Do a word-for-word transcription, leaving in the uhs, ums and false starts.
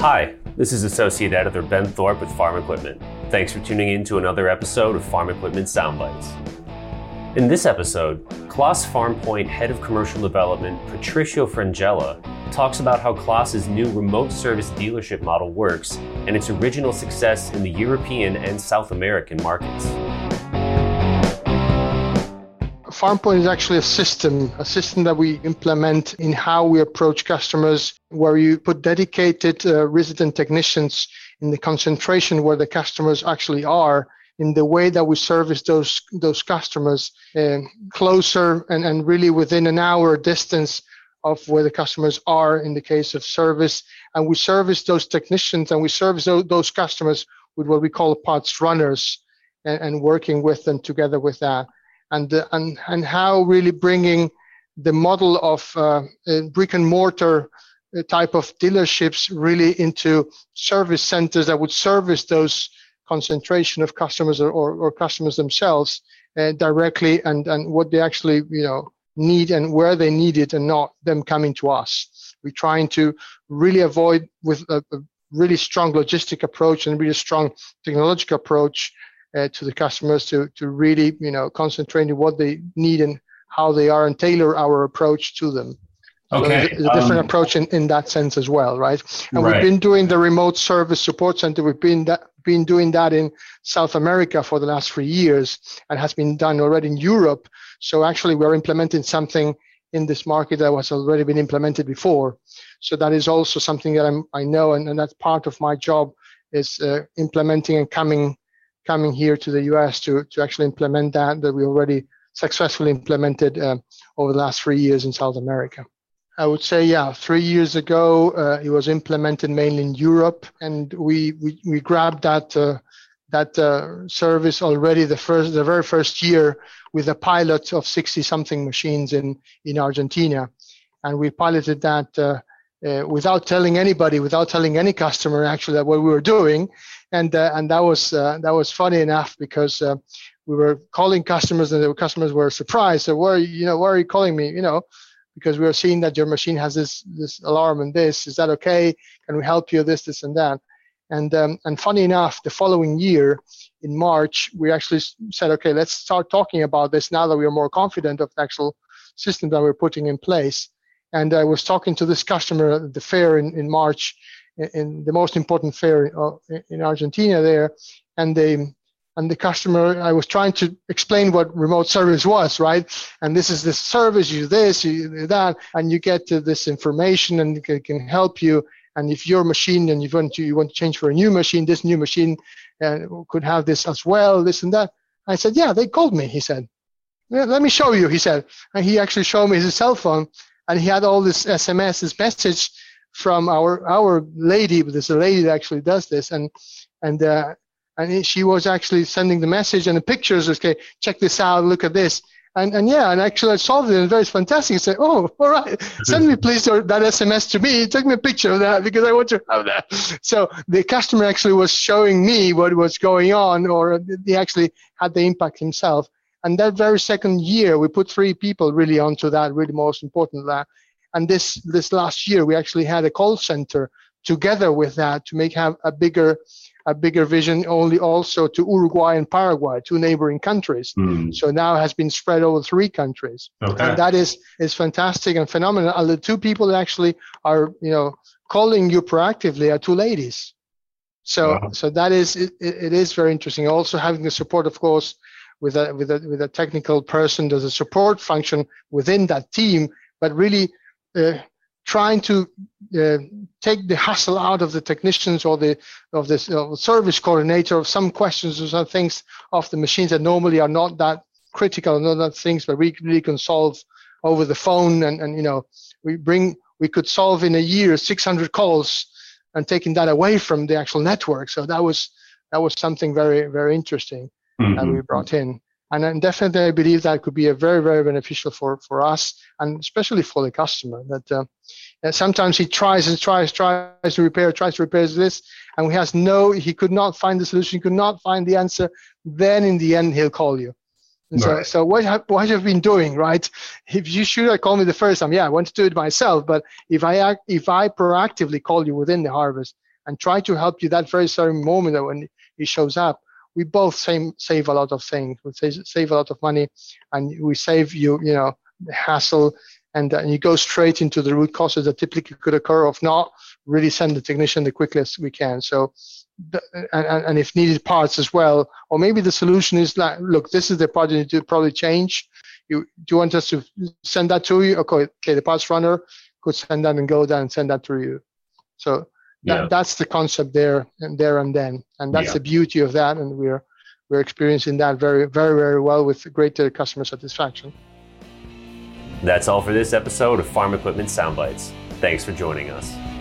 Hi, this is Associate Editor Ben Thorpe with Farm Equipment. Thanks for tuning in to another episode of Farm Equipment Soundbites. In this episode, Claas FarmPoint Head of Commercial Development Patricio Frangella talks about how Claas's new remote service dealership model works and its original success in the European and South American markets. FarmPoint is actually a system, a system that we implement in how we approach customers, where you put dedicated uh, resident technicians in the concentration where the customers actually are, in the way that we service those those customers uh, closer and, and really within an hour distance of where the customers are in the case of service. And we service those technicians and we service those, those customers with what we call parts runners, and, and working with them together with that. And, uh, and and how really bringing the model of uh, brick and mortar type of dealerships really into service centers that would service those concentration of customers or, or, or customers themselves uh, directly, and, and what they actually you know need and where they need it, and not them coming to us. We're trying to really avoid with a, a really strong logistic approach and really strong technological approach Uh, to the customers to to really you know concentrate on what they need and how they are, and tailor our approach to them. Okay, so it's a different um, approach in, in that sense as well, right? And right. We've been doing the remote service support center. We've been that, been doing that in South America for the last three years, and has been done already in Europe. So actually, we're implementing something in this market that was already been implemented before. So that is also something that I'm, I know, and, and that's part of my job, is uh, implementing and coming. coming here to the U S to, to actually implement that, that we already successfully implemented uh, over the last three years in South America. I would say, yeah, three years ago, uh, it was implemented mainly in Europe, and we we, we grabbed that uh, that uh, service already the first the very first year with a pilot of sixty something machines in, in Argentina. And we piloted that uh, uh, without telling anybody, without telling any customer actually that what we were doing. And uh, and that was uh, that was funny enough, because uh, we were calling customers, and the customers were surprised. So, why you know why are you calling me? You know, because we are seeing that your machine has this this alarm and this. Is that okay? Can we help you? This, this, and that. And um, and funny enough, the following year in March, we actually said, okay, let's start talking about this now that we are more confident of the actual system that we're putting in place. And I was talking to this customer at the fair in in March, in the most important fair in Argentina there, and they and the customer, I was trying to explain what remote service was, right? And this is this service, you do this, you do that, and you get to this information, and it can help you. And if your machine and you want to you want to change for a new machine, this new machine uh, could have this as well, this and that. I said, yeah, they called me. He said, yeah, let me show you. He said, and he actually showed me his cell phone, and he had all this S M S, this message from our our lady, but there's a lady that actually does this, and and uh, and she was actually sending the message and the pictures. Okay, check this out, look at this, and and yeah, and actually I solved it, and it's very fantastic. I said, oh, all right, send me please that S M S to me. Take me a picture of that because I want to have that. So the customer actually was showing me what was going on, or he actually had the impact himself. And that very second year, we put three people really onto that. Really, most important that. And this this last year, we actually had a call center together with that to make have a bigger a bigger vision, only also to Uruguay and Paraguay, two neighboring countries. Mm. So now it has been spread over three countries. Okay. And that is is fantastic and phenomenal. And the two people that actually are you know calling you proactively are two ladies. So wow. so that is it, it is very interesting. Also having the support, of course, with a with a with a technical person. There's a support function within that team, but really. Uh, trying to uh, take the hassle out of the technicians or the of the uh, service coordinator of some questions or some things of the machines that normally are not that critical, not that things, but we really can solve over the phone. And, and you know, we bring we could solve in a year six hundred calls, and taking that away from the actual network. So that was that was something very very interesting mm-hmm. that we brought in. And then definitely, I believe that could be a very, very beneficial for, for us, and especially for the customer. That uh, sometimes he tries and tries, tries to repair, tries to repair this, and he has no, he could not find the solution, he could not find the answer. Then in the end, he'll call you. And right. so, so what have, what have you been doing, right? If you should have called me the first time, yeah, I want to do it myself. But if I act, if I proactively call you within the harvest, and try to help you that very certain moment that when he shows up, we both save, save a lot of things. We save, save a lot of money, and we save you, you know, the hassle, and, uh, and you go straight into the root causes that typically could occur of not really send the technician the quickest we can. So, the, and, and if needed parts as well, or maybe the solution is like, look, this is the part you need to probably change. You do you want us to send that to you? Okay, okay, the parts runner could send that and go down and send that to you. So that, yeah. that's the concept there and there and then, and that's yeah. the beauty of that. And we're we're experiencing that very, very, very well with great customer satisfaction. That's all for this episode of Farm Equipment Soundbites. Thanks for joining us.